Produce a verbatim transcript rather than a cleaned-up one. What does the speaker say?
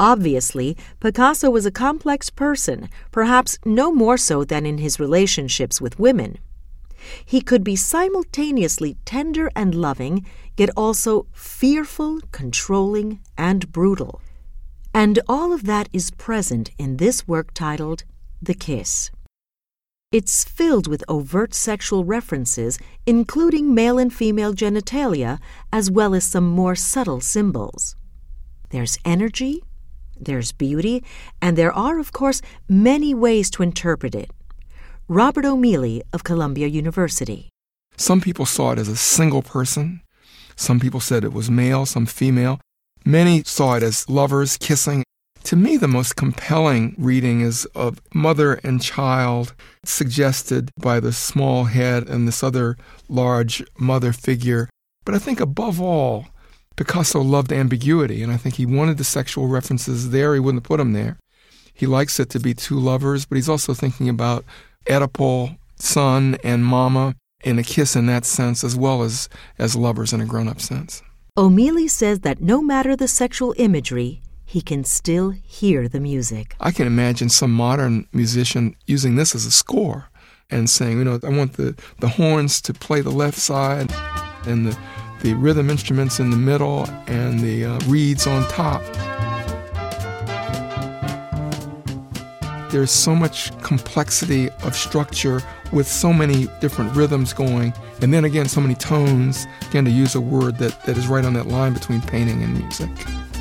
Obviously, Picasso was a complex person, perhaps no more so than in his relationships with women. He could be simultaneously tender and loving, yet also fearful, controlling, and brutal. And all of that is present in this work titled The Kiss. It's filled with overt sexual references, including male and female genitalia, as well as some more subtle symbols. There's energy, there's beauty, and there are, of course, many ways to interpret it. Robert O'Meally of Columbia University. Some people saw it as a single person. Some people said it was male, some female. Many saw it as lovers kissing. To me, the most compelling reading is of mother and child, suggested by the small head and this other large mother figure. But I think above all, Picasso loved ambiguity, and I think he wanted the sexual references there. He wouldn't have put them there. He likes it to be two lovers, but he's also thinking about Oedipal, son and mama, in a kiss in that sense, as well as, as lovers in a grown-up sense. O'Meally says that no matter the sexual imagery, he can still hear the music. I can imagine some modern musician using this as a score and saying, you know, I want the, the horns to play the left side and the, the rhythm instruments in the middle and the uh, reeds on top. There's so much complexity of structure with so many different rhythms going, and then again, so many tones, again, to use a word that, that is right on that line between painting and music.